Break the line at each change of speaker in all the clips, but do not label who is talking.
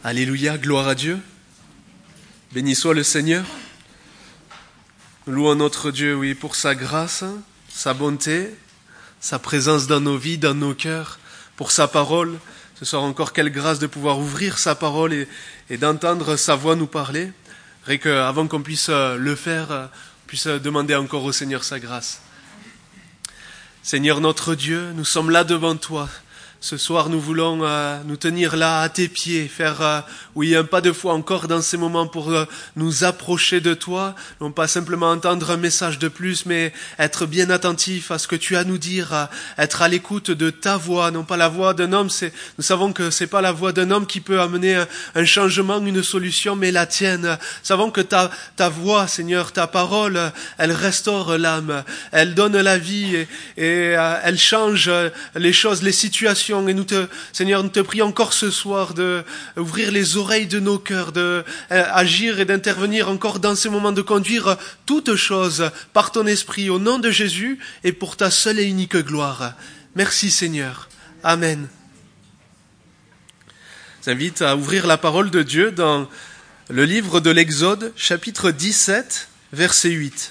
Alléluia, gloire à Dieu. Béni soit le Seigneur. Nous louons notre Dieu, oui, pour sa grâce, sa bonté, sa présence dans nos vies, dans nos cœurs, pour sa parole. Ce soir encore, quelle grâce de pouvoir ouvrir sa parole et d'entendre sa voix nous parler. Et qu'avant qu'on puisse le faire, on puisse demander encore au Seigneur sa grâce. Seigneur notre Dieu, nous sommes là devant toi. Ce soir, nous voulons nous tenir là à tes pieds, faire un pas de foi encore dans ces moments pour nous approcher de toi, non pas simplement entendre un message de plus, mais être bien attentif à ce que tu as à nous dire, être à l'écoute de ta voix, non pas la voix d'un homme. Nous savons que c'est pas la voix d'un homme qui peut amener un changement, une solution, mais la tienne. Nous savons que ta voix, Seigneur, ta parole, elle restaure l'âme, elle donne la vie et elle change les choses, les situations. Et Seigneur, nous te prions encore ce soir d'ouvrir les oreilles de nos cœurs, d'agir et d'intervenir encore dans ces moments, de conduire toutes choses par ton esprit au nom de Jésus et pour ta seule et unique gloire. Merci Seigneur. Amen. Je vous invite à ouvrir la parole de Dieu dans le livre de l'Exode, chapitre 17, verset 8.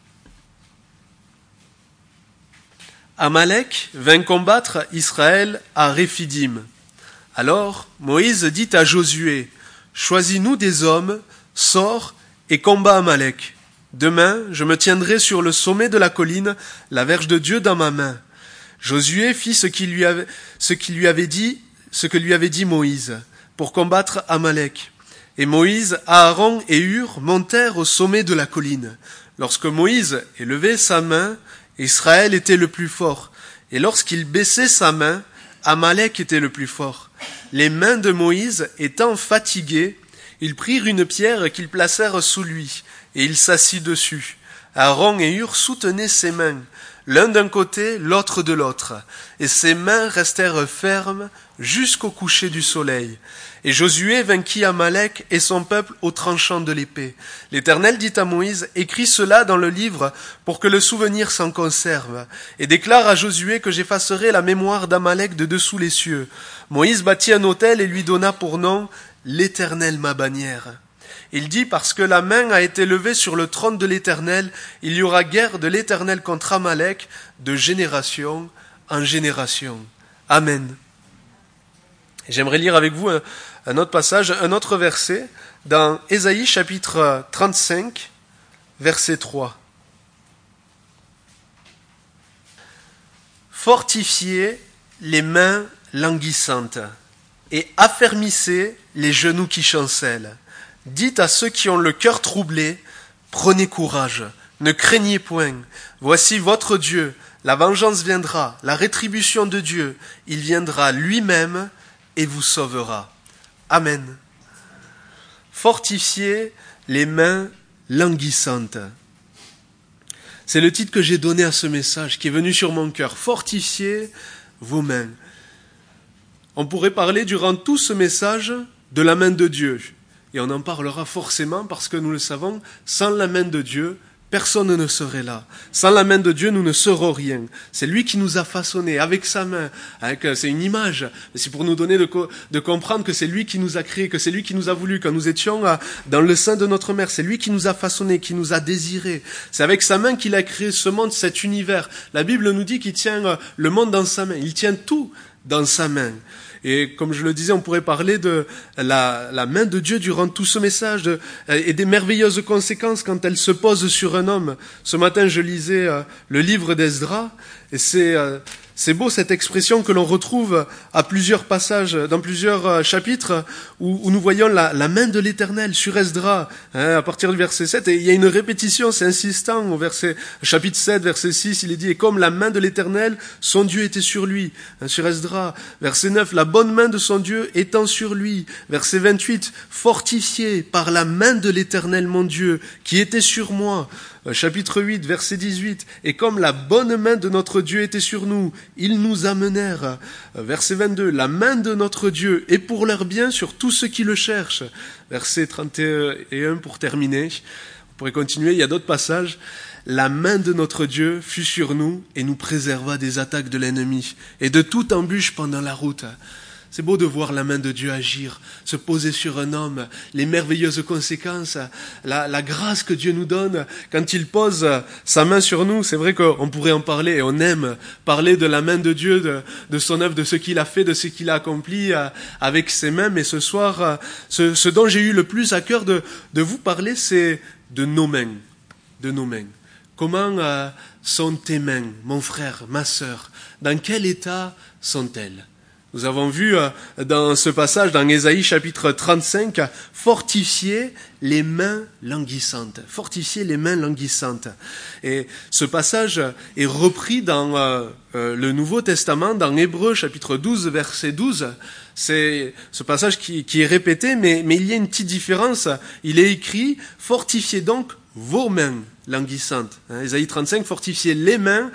Amalek vint combattre Israël à Réphidim. Alors Moïse dit à Josué, « Choisis-nous des hommes, sors et combat Amalek. Demain, je me tiendrai sur le sommet de la colline, la verge de Dieu dans ma main. » Josué fit ce que lui avait dit Moïse, pour combattre Amalek. Et Moïse, Aaron et Hur montèrent au sommet de la colline. Lorsque Moïse élevait sa main, Israël était le plus fort, et lorsqu'il baissait sa main, Amalek était le plus fort. Les mains de Moïse étant fatiguées, ils prirent une pierre qu'ils placèrent sous lui, et il s'assit dessus. Aaron et Hur soutenaient ses mains, l'un d'un côté, l'autre de l'autre, et ses mains restèrent fermes jusqu'au coucher du soleil. Et Josué vainquit Amalek et son peuple au tranchant de l'épée. L'Éternel dit à Moïse, « Écris cela dans le livre pour que le souvenir s'en conserve. Et déclare à Josué que j'effacerai la mémoire d'Amalek de dessous les cieux. » Moïse bâtit un autel et lui donna pour nom « L'Éternel ma bannière. » Il dit, « Parce que la main a été levée sur le trône de l'Éternel, il y aura guerre de l'Éternel contre Amalek de génération en génération. » Amen. J'aimerais lire avec vous un autre passage, un autre verset, dans Ésaïe chapitre 35, verset 3. Fortifiez les mains languissantes et affermissez les genoux qui chancellent. Dites à ceux qui ont le cœur troublé, prenez courage, ne craignez point. Voici votre Dieu, la vengeance viendra, la rétribution de Dieu, il viendra lui-même et vous sauvera. Amen. Fortifiez les mains languissantes. C'est le titre que j'ai donné à ce message qui est venu sur mon cœur. Fortifiez vos mains. On pourrait parler durant tout ce message de la main de Dieu. Et on en parlera forcément parce que nous le savons, sans la main de Dieu, personne ne serait là. Sans la main de Dieu, nous ne serons rien. C'est lui qui nous a façonnés avec sa main. C'est une image. C'est pour nous donner de comprendre que c'est lui qui nous a créés, que c'est lui qui nous a voulu, quand nous étions dans le sein de notre mère. C'est lui qui nous a façonnés, qui nous a désirés. C'est avec sa main qu'il a créé ce monde, cet univers. La Bible nous dit qu'il tient le monde dans sa main. Il tient tout dans sa main. Et comme je le disais, on pourrait parler de la main de Dieu durant tout ce message et des merveilleuses conséquences quand elle se pose sur un homme. Ce matin, je lisais le livre d'Esdras et c'est beau cette expression que l'on retrouve à plusieurs passages, dans plusieurs chapitres, où nous voyons la main de l'Éternel sur Esdras, à partir du verset 7. Et il y a une répétition, c'est insistant, au chapitre 7, verset 6, il est dit « Et comme la main de l'Éternel, son Dieu était sur lui », sur Esdras. Verset 9, « La bonne main de son Dieu étant sur lui ». Verset 28, « Fortifié par la main de l'Éternel, mon Dieu, qui était sur moi ». Chapitre 8, verset 18, « Et comme la bonne main de notre Dieu était sur nous, ils nous amenèrent. » Verset 22, « La main de notre Dieu est pour leur bien sur tous ceux qui le cherchent. » Verset 31 pour terminer. On pourrait continuer, il y a d'autres passages. « La main de notre Dieu fut sur nous et nous préserva des attaques de l'ennemi et de toute embûche pendant la route. » C'est beau de voir la main de Dieu agir, se poser sur un homme, les merveilleuses conséquences, la grâce que Dieu nous donne quand il pose sa main sur nous. C'est vrai qu'on pourrait en parler et on aime parler de la main de Dieu, de son œuvre, de ce qu'il a fait, de ce qu'il a accompli avec ses mains. Mais ce soir, ce dont j'ai eu le plus à cœur de vous parler, c'est de nos mains. De nos mains. Comment sont tes mains, mon frère, ma sœur? Dans quel état sont-elles? Nous avons vu dans ce passage, dans Ésaïe chapitre 35, fortifier les mains languissantes. Fortifier les mains languissantes. Et ce passage est repris dans le Nouveau Testament, dans Hébreux chapitre 12, verset 12. C'est ce passage qui est répété, mais il y a une petite différence. Il est écrit, fortifiez donc vos mains languissantes. Ésaïe 35, fortifiez les mains,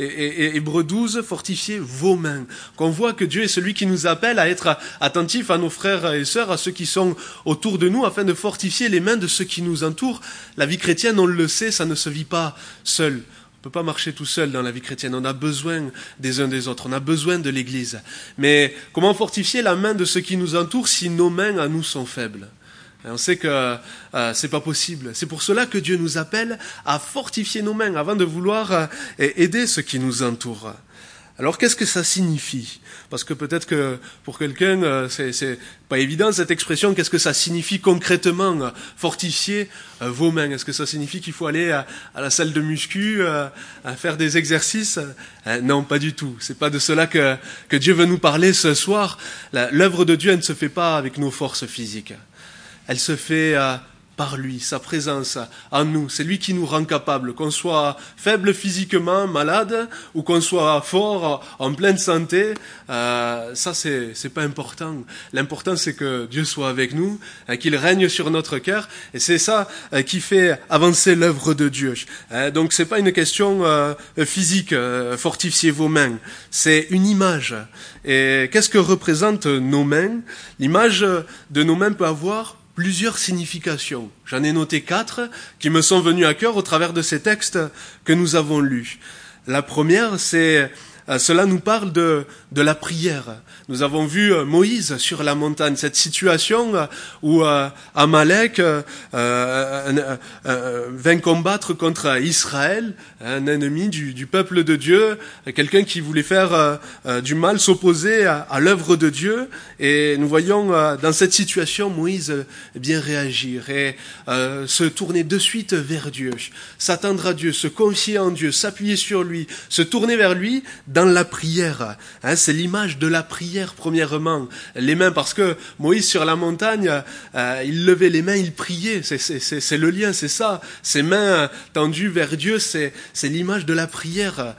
et Hébreux 12, fortifiez vos mains. Qu'on voit que Dieu est celui qui nous appelle à être attentifs à nos frères et sœurs, à ceux qui sont autour de nous, afin de fortifier les mains de ceux qui nous entourent. La vie chrétienne, on le sait, ça ne se vit pas seul. On ne peut pas marcher tout seul dans la vie chrétienne. On a besoin des uns des autres. On a besoin de l'Église. Mais comment fortifier la main de ceux qui nous entourent si nos mains à nous sont faibles? On sait que c'est pas possible. C'est pour cela que Dieu nous appelle à fortifier nos mains avant de vouloir aider ceux qui nous entourent. Alors qu'est-ce que ça signifie? Parce que peut-être que pour quelqu'un, c'est pas évident cette expression. Qu'est-ce que ça signifie concrètement, fortifier vos mains? Est-ce que ça signifie qu'il faut aller à la salle de muscu, à faire des exercices? Non, pas du tout. C'est pas de cela que Dieu veut nous parler ce soir. L'œuvre de Dieu, elle ne se fait pas avec nos forces physiques. Elle se fait par lui, sa présence en nous. C'est lui qui nous rend capables, qu'on soit faible physiquement, malade, ou qu'on soit fort, en pleine santé. Ça, c'est pas important. L'important, c'est que Dieu soit avec nous, qu'il règne sur notre cœur, et c'est ça qui fait avancer l'œuvre de Dieu. Donc, c'est pas une question physique, fortifiez vos mains. C'est une image. Et qu'est-ce que représentent nos mains? L'image de nos mains peut avoir plusieurs significations. J'en ai noté 4 qui me sont venues à cœur au travers de ces textes que nous avons lus. La première, cela nous parle de la prière. Nous avons vu Moïse sur la montagne, cette situation où Amalek vint combattre contre Israël, un ennemi du peuple de Dieu, quelqu'un qui voulait faire du mal, s'opposer à l'œuvre de Dieu. Et nous voyons dans cette situation Moïse bien réagir et se tourner de suite vers Dieu, s'attendre à Dieu, se confier en Dieu, s'appuyer sur lui, se tourner vers lui dans la prière. C'est l'image de la prière premièrement. Les mains, parce que Moïse sur la montagne, il levait les mains, il priait. C'est le lien, c'est ça. Ses mains tendues vers Dieu, c'est l'image de la prière,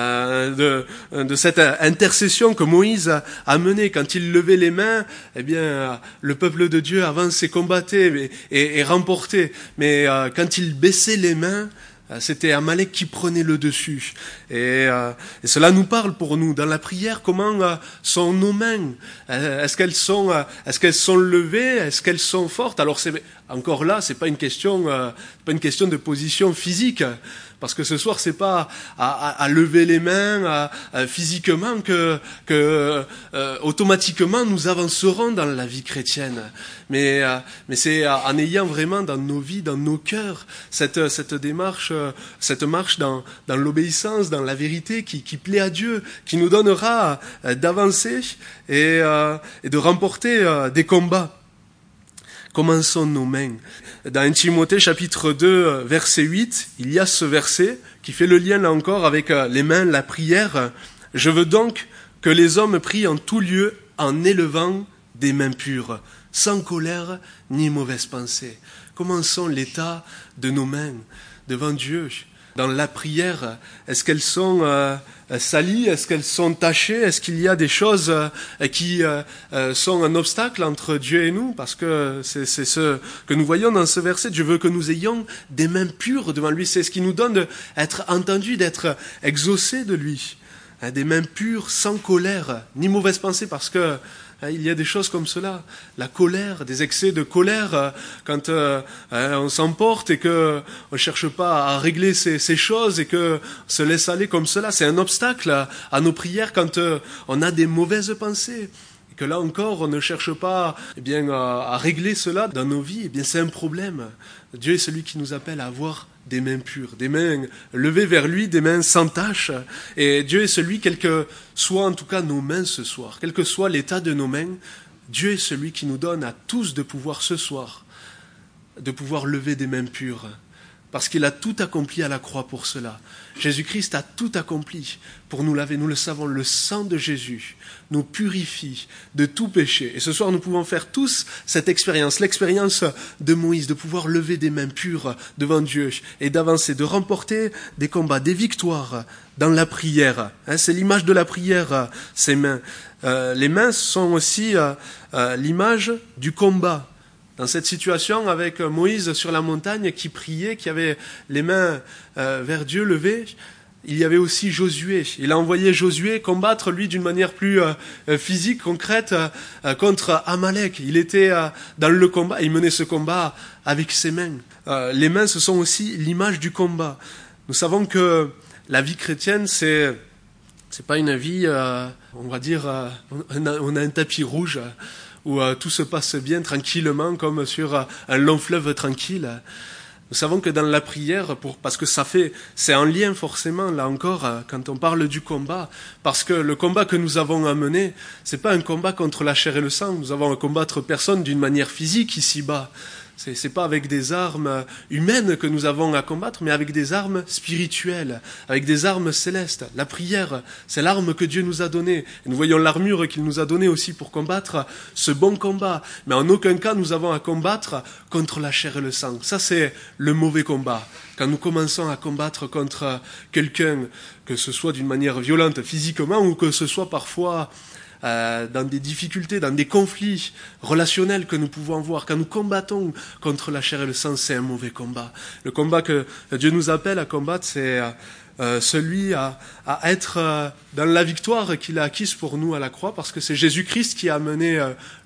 de cette intercession que Moïse a menée. Quand il levait les mains, eh bien, le peuple de Dieu avançait, combattait et remportait. Mais quand il baissait les mains, c'était Amalek qui prenait le dessus. Et cela nous parle pour nous. Dans la prière, comment sont nos mains? Est-ce qu'elles sont levées? Est-ce qu'elles sont fortes? Alors encore là, c'est pas une question de position physique. Parce que ce soir, c'est pas à lever les mains physiquement que automatiquement nous avancerons dans la vie chrétienne. Mais c'est en ayant vraiment dans nos vies, dans nos cœurs, cette démarche, cette marche dans l'obéissance, dans la vérité qui plaît à Dieu, qui nous donnera d'avancer et de remporter des combats. Comment sont nos mains? Dans 1 Timothée chapitre 2, verset 8, il y a ce verset qui fait le lien là encore avec les mains, la prière. « Je veux donc que les hommes prient en tout lieu en élevant des mains pures, sans colère ni mauvaise pensée. » Comment sont l'état de nos mains devant Dieu? Dans la prière, est-ce qu'elles sont salies? Est-ce qu'elles sont tachées? Est-ce qu'il y a des choses qui sont un obstacle entre Dieu et nous? Parce que c'est ce que nous voyons dans ce verset. Dieu veut que nous ayons des mains pures devant lui. C'est ce qui nous donne d'être entendus, d'être exaucés de lui. Des mains pures, sans colère, ni mauvaise pensée, parce que il y a des choses comme cela, la colère, des excès de colère, quand on s'emporte et que on cherche pas à régler ces choses et que on se laisse aller comme cela, c'est un obstacle à nos prières quand on a des mauvaises pensées. et que là encore, on ne cherche pas à régler cela dans nos vies, c'est un problème. Dieu est celui qui nous appelle à avoir des mains pures, des mains levées vers lui, des mains sans tache. Et Dieu est celui, quel que soit en tout cas nos mains ce soir, quel que soit l'état de nos mains, Dieu est celui qui nous donne à tous de pouvoir ce soir, de pouvoir lever des mains pures. Parce qu'il a tout accompli à la croix pour cela. Jésus-Christ a tout accompli pour nous laver. Nous le savons, le sang de Jésus nous purifie de tout péché. Et ce soir, nous pouvons faire tous cette expérience, l'expérience de Moïse, de pouvoir lever des mains pures devant Dieu et d'avancer, de remporter des combats, des victoires dans la prière. C'est l'image de la prière, ces mains. Les mains sont aussi l'image du combat. Dans cette situation avec Moïse sur la montagne qui priait, qui avait les mains vers Dieu levées, il y avait aussi Josué. Il a envoyé Josué combattre, lui, d'une manière plus physique, concrète, contre Amalek. Il était dans le combat, il menait ce combat avec ses mains. Les mains, ce sont aussi l'image du combat. Nous savons que la vie chrétienne, c'est pas une vie, on va dire, on a un tapis rouge, où tout se passe bien, tranquillement, comme sur un long fleuve tranquille. Nous savons que dans la prière, parce que c'est en lien forcément, là encore, quand on parle du combat, parce que le combat que nous avons à mener, c'est pas un combat contre la chair et le sang, nous avons à combattre personne d'une manière physique ici-bas. C'est pas avec des armes humaines que nous avons à combattre, mais avec des armes spirituelles, avec des armes célestes. La prière, c'est l'arme que Dieu nous a donnée. Et nous voyons l'armure qu'il nous a donnée aussi pour combattre ce bon combat. Mais en aucun cas, nous avons à combattre contre la chair et le sang. Ça, c'est le mauvais combat. Quand nous commençons à combattre contre quelqu'un, que ce soit d'une manière violente physiquement ou que ce soit parfois dans des difficultés, dans des conflits relationnels que nous pouvons voir, quand nous combattons contre la chair et le sang, c'est un mauvais combat. Le combat que Dieu nous appelle à combattre, c'est celui à être dans la victoire qu'il a acquise pour nous à la croix, parce que c'est Jésus-Christ qui a mené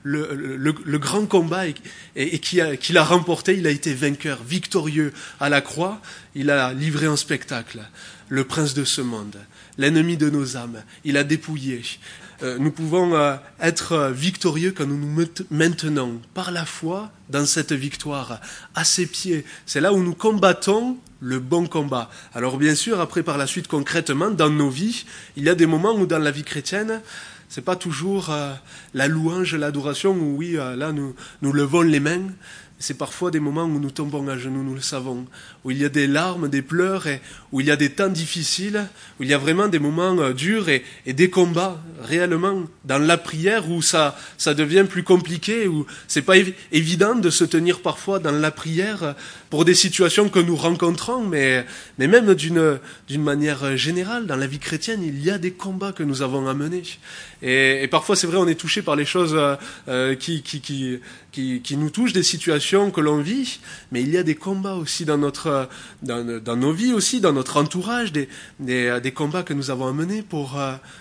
le grand combat et qui l'a remporté. Il a été vainqueur, victorieux à la croix. Il a livré en spectacle le prince de ce monde, l'ennemi de nos âmes. Il a dépouillé. Nous pouvons être victorieux quand nous nous maintenons par la foi dans cette victoire, à ses pieds. C'est là où nous combattons le bon combat. Alors bien sûr, après par la suite concrètement, dans nos vies, il y a des moments où dans la vie chrétienne, c'est pas toujours la louange, l'adoration, où oui, là nous levons les mains. C'est parfois des moments où nous tombons à genoux, nous le savons, où il y a des larmes, des pleurs, et où il y a des temps difficiles, où il y a vraiment des moments durs et des combats réellement dans la prière où ça devient plus compliqué, où c'est pas évident de se tenir parfois dans la prière pour des situations que nous rencontrons, mais même d'une manière générale, dans la vie chrétienne, il y a des combats que nous avons à mener. Et parfois, c'est vrai, on est touché par les choses qui nous touchent, des situations que l'on vit, mais il y a des combats aussi dans nos vies aussi, dans notre entourage, des combats que nous avons à mener pour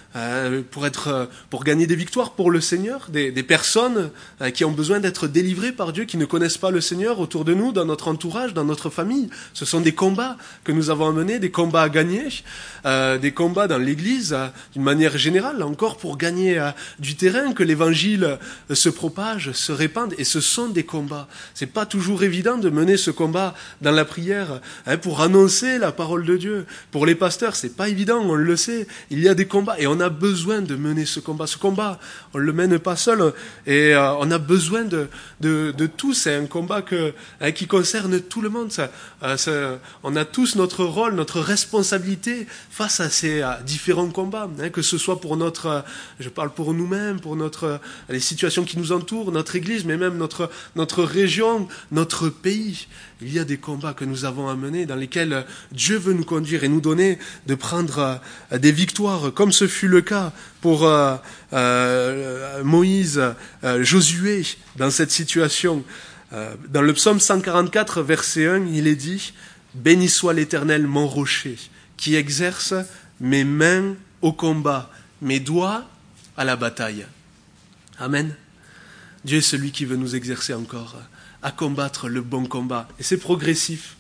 gagner des victoires pour le Seigneur, des personnes qui ont besoin d'être délivrées par Dieu, qui ne connaissent pas le Seigneur autour de nous, dans notre entourage, dans notre famille. Ce sont des combats que nous avons à mener, des combats à gagner, des combats dans l'Église, d'une manière générale, encore pour gagner du terrain, que l'Évangile se propage, se répande, et ce sont des combats. C'est pas toujours évident de mener ce combat dans la prière, pour annoncer la parole de Dieu. Pour les pasteurs, c'est pas évident, on le sait. Il y a des combats, et on a besoin de mener ce combat. Ce combat, on le mène pas seul, et on a besoin de tous. C'est un combat qui concerne tout le monde. On a tous notre rôle, notre responsabilité face à ces différents combats, que ce soit pour je parle pour nous-mêmes, pour les situations qui nous entourent, notre Église, mais même notre région, notre pays. Il y a des combats que nous avons à mener, dans lesquels Dieu veut nous conduire et nous donner de prendre des victoires, comme ce fut le cas pour Moïse, Josué, dans cette situation. Dans le psaume 144, verset 1, il est dit « Béni soit l'Éternel, mon rocher, qui exerce mes mains au combat, mes doigts à la bataille. » Amen. Dieu est celui qui veut nous exercer encore à combattre le bon combat. Et c'est progressif.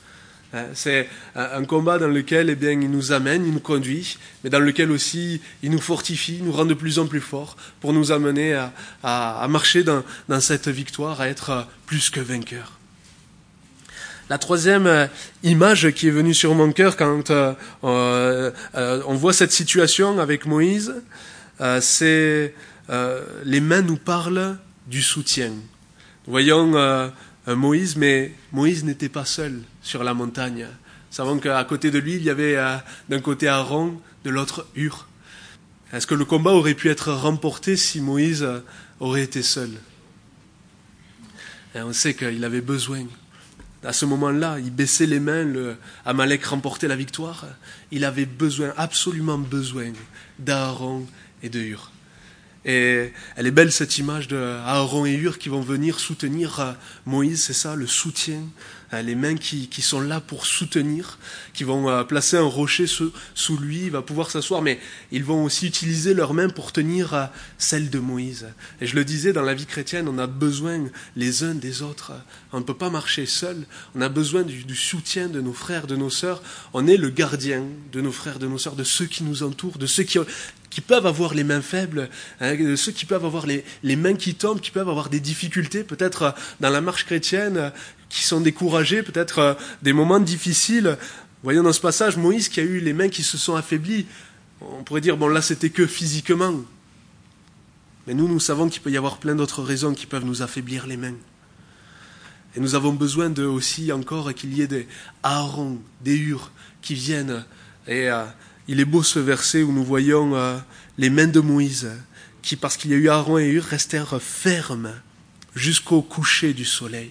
C'est un combat dans lequel il nous amène, il nous conduit, mais dans lequel aussi il nous fortifie, nous rend de plus en plus forts pour nous amener à marcher dans cette victoire, à être plus que vainqueurs. La troisième image qui est venue sur mon cœur quand on voit cette situation avec Moïse, c'est les mains nous parlent du soutien. Nous voyons Moïse, mais Moïse n'était pas seul sur la montagne. Nous savons qu'à côté de lui, il y avait d'un côté Aaron, de l'autre Hur. Est-ce que le combat aurait pu être remporté si Moïse aurait été seul? Et on sait qu'il avait besoin. À ce moment-là, il baissait les mains, Amalek remportait la victoire. Il avait besoin, absolument besoin, d'Aaron et de Hur. Et elle est belle cette image d'Aaron et Hur qui vont venir soutenir Moïse, c'est ça, le soutien. Les mains qui sont là pour soutenir, qui vont placer un rocher sous lui, il va pouvoir s'asseoir, mais ils vont aussi utiliser leurs mains pour tenir celle de Moïse. Et je le disais, dans la vie chrétienne, on a besoin les uns des autres. On ne peut pas marcher seul, on a besoin du soutien de nos frères, de nos sœurs. On est le gardien de nos frères, de nos sœurs, de ceux qui nous entourent, de ceux qui peuvent avoir les mains faibles, de ceux qui peuvent avoir les mains qui tombent, qui peuvent avoir des difficultés, peut-être dans la marche chrétienne, qui sont découragés, peut-être des moments difficiles. Voyons dans ce passage Moïse qui a eu les mains qui se sont affaiblies. On pourrait dire, bon là c'était que physiquement. Mais nous savons qu'il peut y avoir plein d'autres raisons qui peuvent nous affaiblir les mains. Et nous avons besoin aussi encore qu'il y ait des Aaron, des Hur qui viennent. Et il est beau ce verset où nous voyons les mains de Moïse qui, parce qu'il y a eu Aaron et Hur, restèrent fermes jusqu'au coucher du soleil.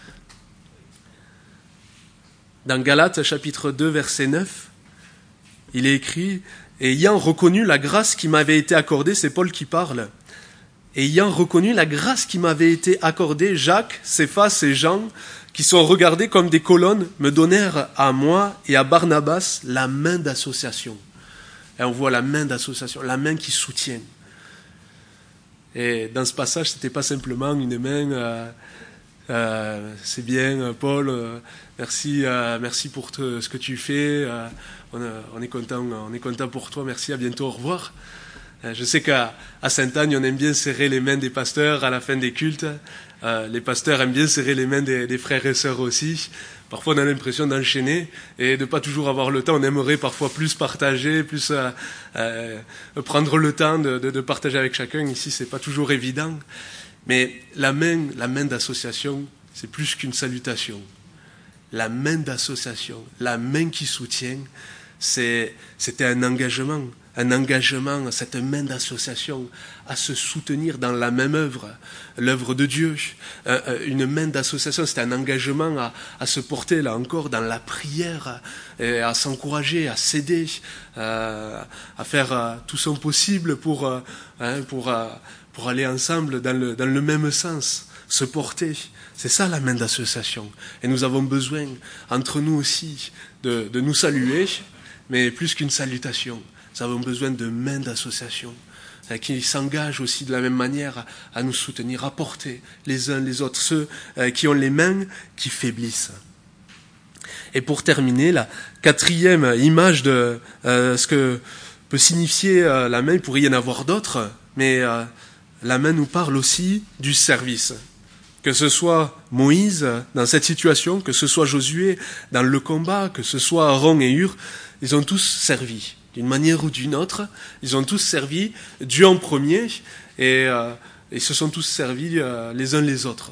Dans Galates chapitre 2 verset 9, il est écrit « Ayant reconnu la grâce qui m'avait été accordée », c'est Paul qui parle, « Ayant reconnu la grâce qui m'avait été accordée, Jacques, Céphas et Jean, qui sont regardés comme des colonnes, me donnèrent à moi et à Barnabas la main d'association. » Et on voit la main d'association, la main qui soutient. Et dans ce passage, ce n'était pas simplement une main... c'est bien, Paul, merci pour ce que tu fais, on est content pour toi, merci, à bientôt, au revoir. Je sais qu'à Sainte-Agne, on aime bien serrer les mains des pasteurs à la fin des cultes. Les pasteurs aiment bien serrer les mains des frères et sœurs aussi. Parfois, on a l'impression d'enchaîner et de pas toujours avoir le temps. On aimerait parfois plus partager, plus prendre le temps de partager avec chacun. Ici, c'est pas toujours évident. Mais la main d'association, c'est plus qu'une salutation. La main d'association, la main qui soutient, c'était un engagement, cette main d'association à se soutenir dans la même œuvre, l'œuvre de Dieu. Une main d'association, c'est un engagement à se porter, là encore, dans la prière, et à s'encourager, à s'aider, à faire tout son possible pour aller ensemble dans le même sens, se porter. C'est ça la main d'association. Et nous avons besoin, entre nous aussi, de nous saluer, mais plus qu'une salutation. Nous avons besoin de mains d'association qui s'engagent aussi de la même manière à nous soutenir, à porter les uns les autres, ceux qui ont les mains qui faiblissent. Et pour terminer, la quatrième image de ce que peut signifier la main, il pourrait y en avoir d'autres, mais la main nous parle aussi du service. Que ce soit Moïse dans cette situation, que ce soit Josué dans le combat, que ce soit Aaron et Hur, ils ont tous servi. D'une manière ou d'une autre, ils ont tous servi Dieu en premier et ils se sont tous servis les uns les autres.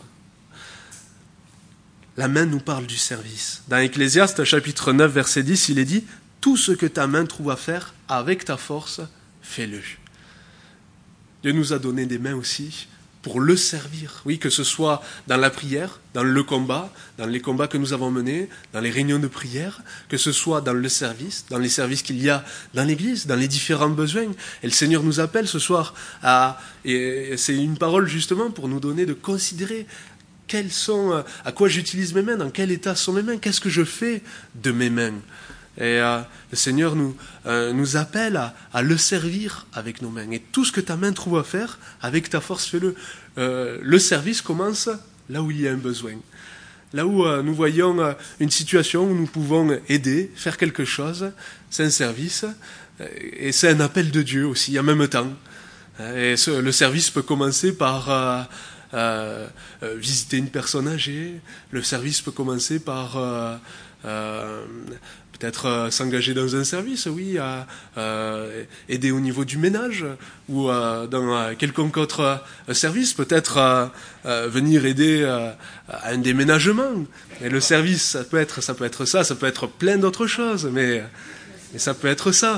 La main nous parle du service. Dans Ecclésiaste chapitre 9 verset 10, il est dit « Tout ce que ta main trouve à faire, avec ta force, fais-le ». Dieu nous a donné des mains aussi pour le servir. Oui, que ce soit dans la prière, dans le combat, dans les combats que nous avons menés, dans les réunions de prière, que ce soit dans le service, dans les services qu'il y a dans l'Église, dans les différents besoins. Et le Seigneur nous appelle ce soir et c'est une parole justement pour nous donner de considérer à quoi j'utilise mes mains, dans quel état sont mes mains, qu'est-ce que je fais de mes mains. Et le Seigneur nous appelle à le servir avec nos mains. Et tout ce que ta main trouve à faire, avec ta force, fais-le. Le service commence là où il y a un besoin. Là où nous voyons une situation où nous pouvons aider, faire quelque chose, c'est un service et c'est un appel de Dieu aussi en même temps. Et le service peut commencer par visiter une personne âgée, le service peut commencer par peut-être s'engager dans un service, oui, aider au niveau du ménage ou dans quelconque autre service, peut-être venir aider à un déménagement. Et le service, ça peut être ça, ça peut être plein d'autres choses, mais ça peut être ça.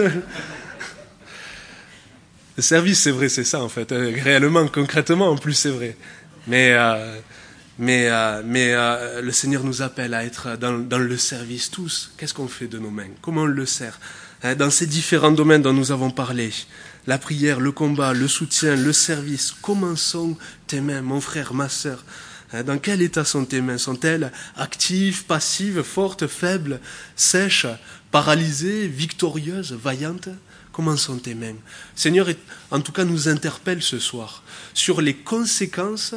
Le service, c'est vrai, c'est ça en fait, réellement, concrètement, en plus, c'est vrai. Mais le Seigneur nous appelle à être dans le service tous. Qu'est-ce qu'on fait de nos mains? Comment on le sert? Dans ces différents domaines dont nous avons parlé, la prière, le combat, le soutien, le service, comment sont tes mains, mon frère, ma sœur? Dans quel état sont tes mains? Sont-elles actives, passives, fortes, faibles, sèches, paralysées, victorieuses, vaillantes? Comment sont tes mains? Seigneur, en tout cas, nous interpelle ce soir sur les conséquences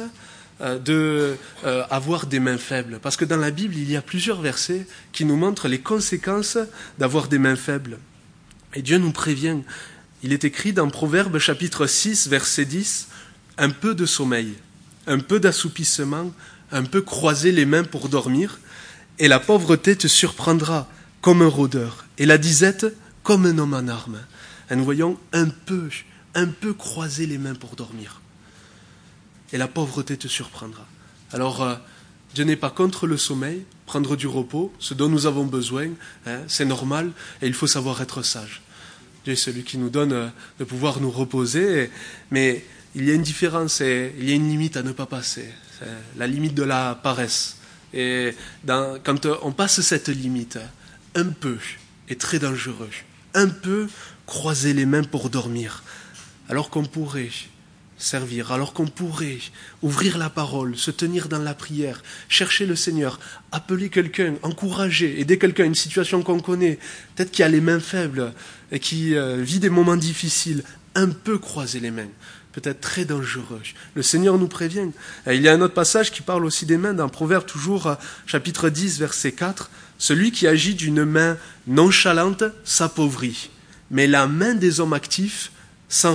avoir des mains faibles. Parce que dans la Bible, il y a plusieurs versets qui nous montrent les conséquences d'avoir des mains faibles. Et Dieu nous prévient. Il est écrit dans Proverbes chapitre 6, verset 10, « Un peu de sommeil, un peu d'assoupissement, un peu croiser les mains pour dormir, et la pauvreté te surprendra comme un rôdeur, et la disette comme un homme en armes. » Et nous voyons un peu croiser les mains pour dormir. Et la pauvreté te surprendra. Alors, Dieu n'est pas contre le sommeil, prendre du repos, ce dont nous avons besoin, c'est normal, et il faut savoir être sage. Dieu est celui qui nous donne de pouvoir nous reposer, mais il y a une différence, il y a une limite à ne pas passer, c'est la limite de la paresse. Et quand on passe cette limite, un peu est très dangereux. Un peu croiser les mains pour dormir, alors qu'on pourrait servir, alors qu'on pourrait ouvrir la parole, se tenir dans la prière, chercher le Seigneur, appeler quelqu'un, encourager, aider quelqu'un à une situation qu'on connaît, peut-être qui a les mains faibles et qui vit des moments difficiles, un peu croiser les mains, peut-être très dangereux. Le Seigneur nous prévient. Et il y a un autre passage qui parle aussi des mains, dans Proverbe toujours, chapitre 10, verset 4, « Celui qui agit d'une main nonchalante s'appauvrit, mais la main des hommes actifs s'enrichit. »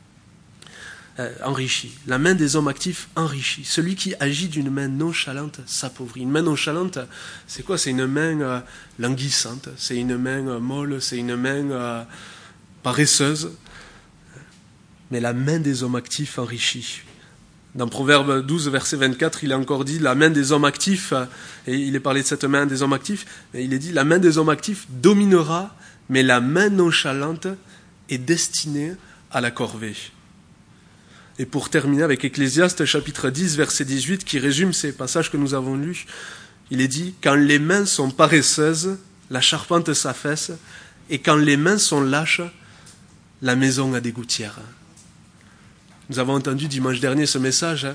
La main des hommes actifs enrichit. Celui qui agit d'une main nonchalante s'appauvrit. Une main nonchalante, c'est quoi? C'est une main languissante, c'est une main molle, c'est une main paresseuse. Mais la main des hommes actifs enrichit. Dans Proverbe 12, verset 24, il est encore dit, la main des hommes actifs, et il est parlé de cette main des hommes actifs, et il est dit, la main des hommes actifs dominera, mais la main nonchalante est destinée à la corvée. Et pour terminer avec Ecclésiaste chapitre 10, verset 18, qui résume ces passages que nous avons lus, il est dit « Quand les mains sont paresseuses, la charpente s'affaisse, et quand les mains sont lâches, la maison a des gouttières. » Nous avons entendu dimanche dernier ce message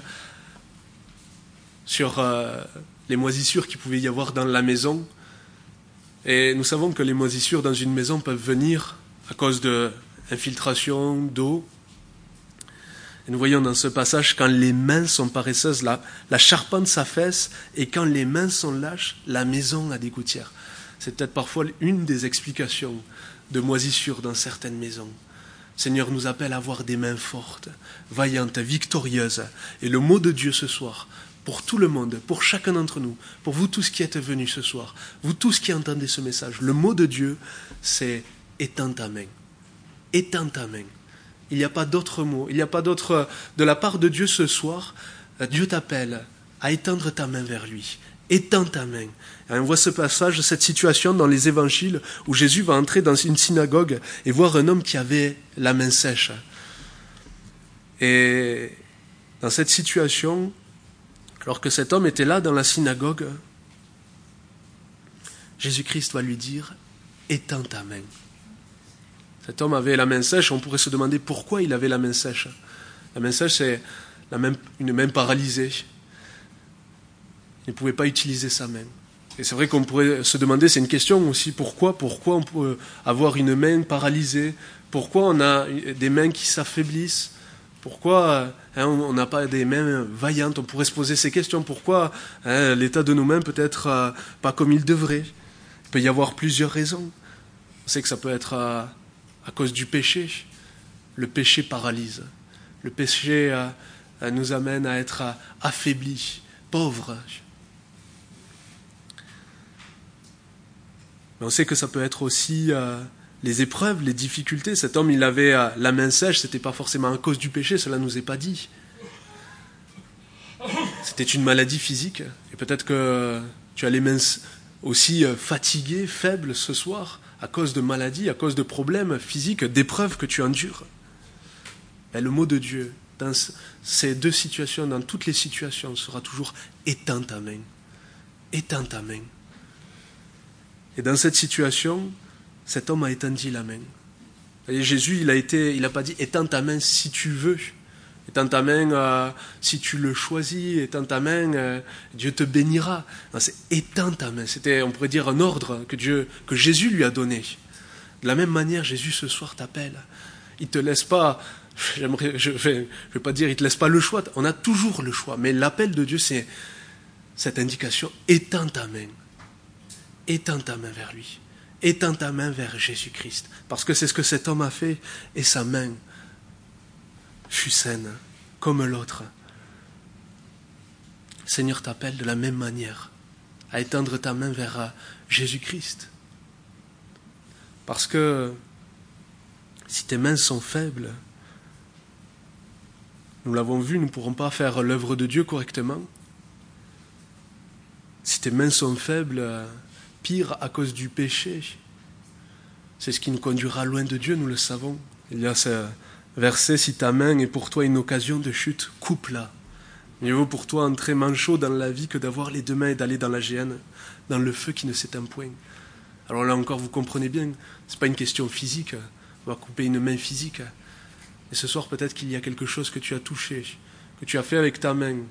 sur les moisissures qu'il pouvait y avoir dans la maison. Et nous savons que les moisissures dans une maison peuvent venir à cause d'infiltration d'eau. Et nous voyons dans ce passage, quand les mains sont paresseuses, la charpente s'affaisse, et quand les mains sont lâches, la maison a des gouttières. C'est peut-être parfois une des explications de moisissures dans certaines maisons. Le Seigneur nous appelle à avoir des mains fortes, vaillantes, victorieuses. Et le mot de Dieu ce soir, pour tout le monde, pour chacun d'entre nous, pour vous tous qui êtes venus ce soir, vous tous qui entendez ce message, le mot de Dieu, c'est « étends ta main ». Étends ta main. Il n'y a pas d'autre mot, il n'y a pas d'autre... De la part de Dieu ce soir, Dieu t'appelle à étendre ta main vers lui. Étends ta main. Et on voit ce passage, cette situation dans les évangiles où Jésus va entrer dans une synagogue et voir un homme qui avait la main sèche. Et dans cette situation, alors que cet homme était là dans la synagogue, Jésus-Christ va lui dire « Étends ta main ». Cet homme avait la main sèche, on pourrait se demander pourquoi il avait la main sèche. La main sèche, c'est une main paralysée. Il ne pouvait pas utiliser sa main. Et c'est vrai qu'on pourrait se demander, c'est une question aussi, pourquoi on peut avoir une main paralysée? Pourquoi on a des mains qui s'affaiblissent? Pourquoi on n'a pas des mains vaillantes? On pourrait se poser ces questions. Pourquoi l'état de nos mains peut être pas comme il devrait? Il peut y avoir plusieurs raisons. On sait que ça peut être à cause du péché. Le péché paralyse. Le péché nous amène à être affaiblis, pauvres. Mais on sait que ça peut être aussi les épreuves, les difficultés. Cet homme, il avait la main sèche, ce n'était pas forcément à cause du péché, cela ne nous est pas dit. C'était une maladie physique. Et peut-être que tu as les mains aussi fatiguées, faibles ce soir, à cause de maladies, à cause de problèmes physiques, d'épreuves que tu endures. Mais le mot de Dieu, dans ces deux situations, dans toutes les situations, sera toujours « étends ta main ». Étends ta main. Et dans cette situation, cet homme a étendu la main. Et Jésus, il n'a pas dit « étends ta main si tu veux ». Étends ta main si tu le choisis, étends ta main, Dieu te bénira. Non, c'est étends ta main. C'était, on pourrait dire, un ordre que Jésus lui a donné. De la même manière, Jésus ce soir t'appelle. Il te laisse pas, je vais pas dire, il te laisse pas le choix. On a toujours le choix. Mais l'appel de Dieu, c'est cette indication, étends ta main. Étends ta main vers lui. Étends ta main vers Jésus-Christ. Parce que c'est ce que cet homme a fait. Et sa main fut saine, comme l'autre. Le Seigneur t'appelle de la même manière à étendre ta main vers Jésus-Christ. Parce que si tes mains sont faibles, nous l'avons vu, nous ne pourrons pas faire l'œuvre de Dieu correctement. Si tes mains sont faibles, pire à cause du péché, c'est ce qui nous conduira loin de Dieu, nous le savons. Il y a ce verset, si ta main est pour toi une occasion de chute, coupe-la. Mieux vaut pour toi entrer manchot dans la vie que d'avoir les deux mains et d'aller dans la géhenne, dans le feu qui ne s'éteint point. Alors là encore, vous comprenez bien, ce n'est pas une question physique, on va couper une main physique. Et ce soir, peut-être qu'il y a quelque chose que tu as touché, que tu as fait avec ta main,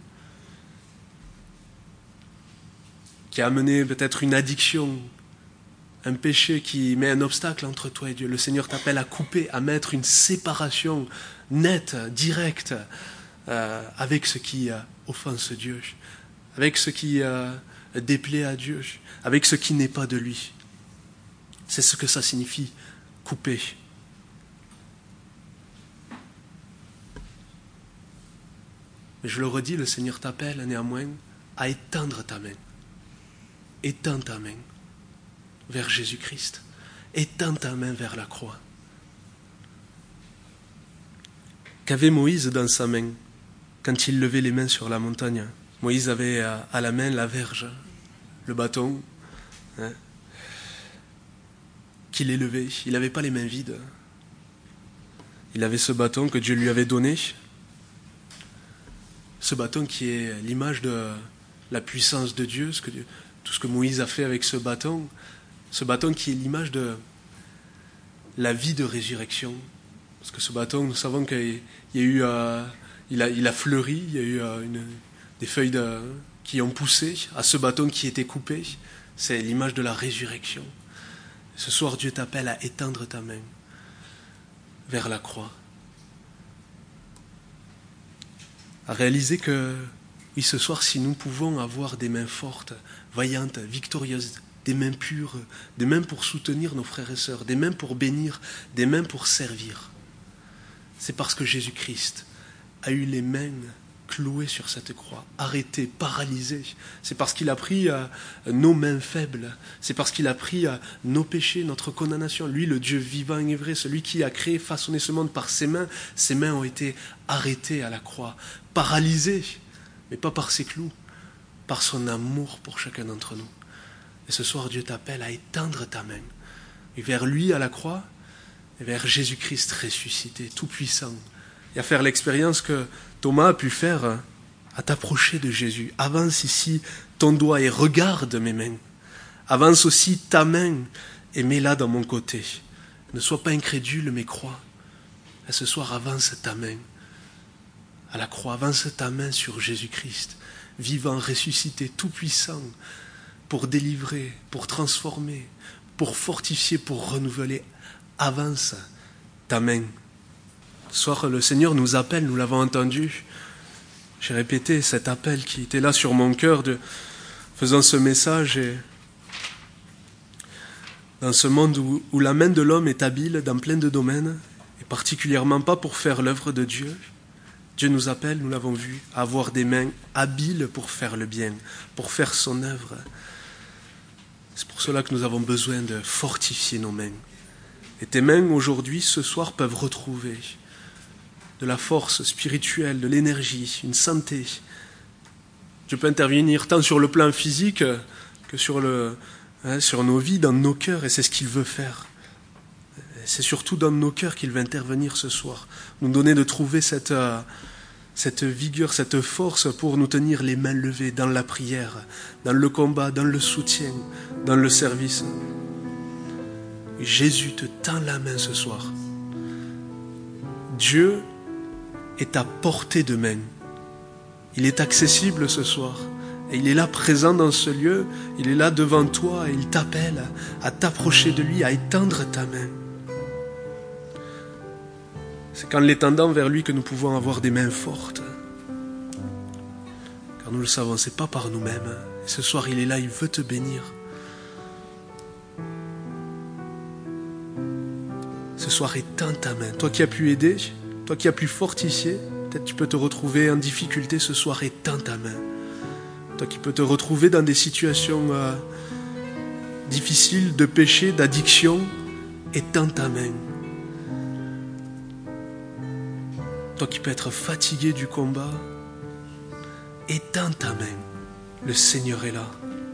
qui a amené peut-être une addiction, un péché qui met un obstacle entre toi et Dieu. Le Seigneur t'appelle à couper, à mettre une séparation nette, directe, avec ce qui offense Dieu, avec ce qui déplaît à Dieu, avec ce qui n'est pas de lui. C'est ce que ça signifie, couper. Mais je le redis, le Seigneur t'appelle néanmoins à étendre ta main. Étends ta main vers Jésus-Christ. Étends ta main vers la croix. Qu'avait Moïse dans sa main quand il levait les mains sur la montagne? Moïse avait à la main la verge, le bâton, qu'il élevait. Il n'avait pas les mains vides. Il avait ce bâton que Dieu lui avait donné. Ce bâton qui est l'image de la puissance de Dieu, tout ce que Moïse a fait avec ce bâton qui est l'image de la vie de résurrection. Parce que ce bâton, nous savons qu'il y a eu, il a fleuri, il y a eu des feuilles qui ont poussé à ce bâton qui était coupé. C'est l'image de la résurrection. Ce soir, Dieu t'appelle à étendre ta main vers la croix. À réaliser que, oui, ce soir, si nous pouvons avoir des mains fortes, vaillantes, victorieuses, des mains pures, des mains pour soutenir nos frères et sœurs, des mains pour bénir, des mains pour servir, c'est parce que Jésus-Christ a eu les mains clouées sur cette croix, arrêtées, paralysées. C'est parce qu'il a pris nos mains faibles, c'est parce qu'il a pris nos péchés, notre condamnation. Lui, le Dieu vivant et vrai, celui qui a créé, façonné ce monde par ses mains ont été arrêtées à la croix, paralysées, mais pas par ses clous, par son amour pour chacun d'entre nous. Et ce soir, Dieu t'appelle à étendre ta main et vers lui à la croix, et vers Jésus-Christ ressuscité, tout-puissant, et à faire l'expérience que Thomas a pu faire, à t'approcher de Jésus. Avance ici ton doigt et regarde mes mains. Avance aussi ta main et mets-la dans mon côté. Ne sois pas incrédule, mais crois. Et ce soir, avance ta main à la croix, avance ta main sur Jésus-Christ, vivant, ressuscité, tout-puissant, pour délivrer, pour transformer, pour fortifier, pour renouveler. Avance ta main. Ce soir, le Seigneur nous appelle, nous l'avons entendu. J'ai répété cet appel qui était là sur mon cœur faisant ce message. Et dans ce monde où la main de l'homme est habile dans plein de domaines, et particulièrement pas pour faire l'œuvre de Dieu, Dieu nous appelle, nous l'avons vu, à avoir des mains habiles pour faire le bien, pour faire son œuvre. C'est pour cela que nous avons besoin de fortifier nos mains. Et tes mains, aujourd'hui, ce soir, peuvent retrouver de la force spirituelle, de l'énergie, une santé. Dieu peut intervenir tant sur le plan physique que sur nos vies, dans nos cœurs, et c'est ce qu'il veut faire. C'est surtout dans nos cœurs qu'il va intervenir ce soir, nous donner de trouver cette vigueur, cette force pour nous tenir les mains levées dans la prière, dans le combat, dans le soutien, dans le service. Et Jésus te tend la main ce soir. Dieu est à portée de main. Il est accessible ce soir. Et il est là présent dans ce lieu. Il est là devant toi et il t'appelle à t'approcher de lui, à étendre ta main. C'est qu'en l'étendant vers lui que nous pouvons avoir des mains fortes. Car nous le savons, c'est pas par nous-mêmes. Et ce soir, il est là, il veut te bénir. Ce soir, étends ta main. Toi qui as pu aider, toi qui as pu fortifier, peut-être tu peux te retrouver en difficulté ce soir, étends ta main. Toi qui peux te retrouver dans des situations difficiles, de péché, d'addiction, étends ta main. Toi qui peux être fatigué du combat, étends ta main. Le Seigneur est là.